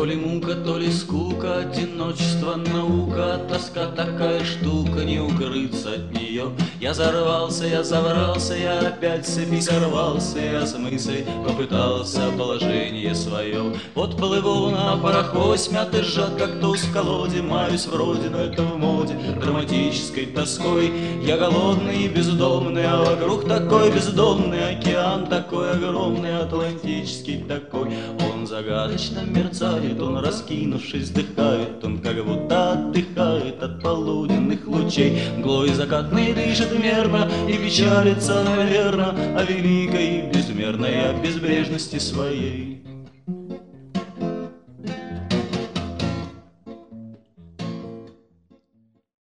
То ли мука, то ли скука, одиночество, наука, тоска такая штука, не укрыться от нее. Я зарвался, я заврался, я опять с цепи сорвался, я с мыслей попытался положение свое. Вот плыву на пароход, смятый сжат, как туз в колоде, маюсь вроде, но это в моде, драматической тоской. Я голодный и бездомный, а вокруг такой бездонный океан, такой огромный, атлантический такой. Он загадочно мерцает, он, раскинувшись, вздыхает, он как будто отдыхает от полуденных лучей. Мглой закатный дышит мерно и печалится, наверно, о великой и безмерной, о безбрежности своей.